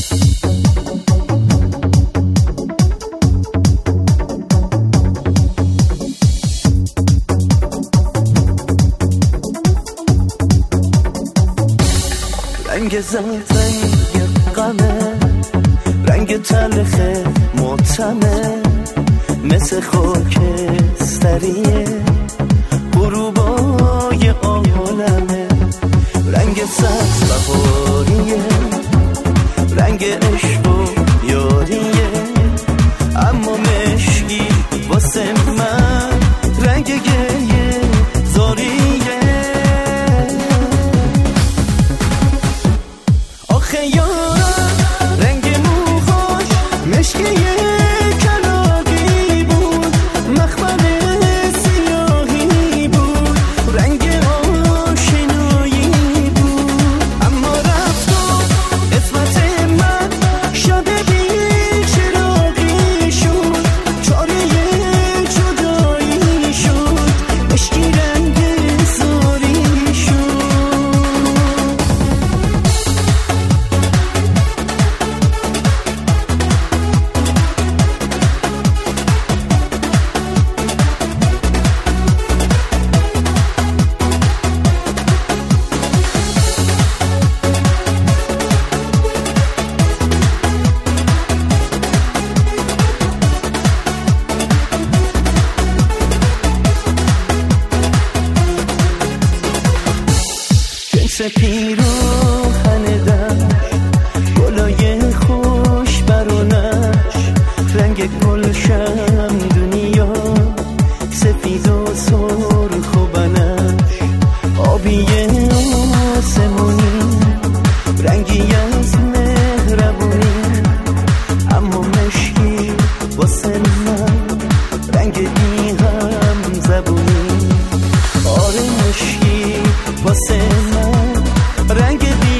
رنگ زرد رنگ غمه، رنگ تلخ ماتمه، مثل خاکستریه غروبای عالمه. رنگ سبز بهاریه، رنگ عشق و یاریه، اما مشکی واسه من رنگ گریه زاریه. آخه یارم رنگ موهاش مشکیه کلاقی بود، مخمل سیاهی بود، رنگ آشنایی بود، اما رفت و قسمت من شب بی چراغی شد، چاره جدایی شد، مشکی رنگ زاری شد. جنس پیراهن دشت، گلای خوش برونش، رنگ گلشن دنیا، سفید و سرخ و بنش، آبی آسمونی، رنگی از مهربونی، اما مشکی واسه من رنگ بی هم زبونی. آره مشکی واسه من رنگ بی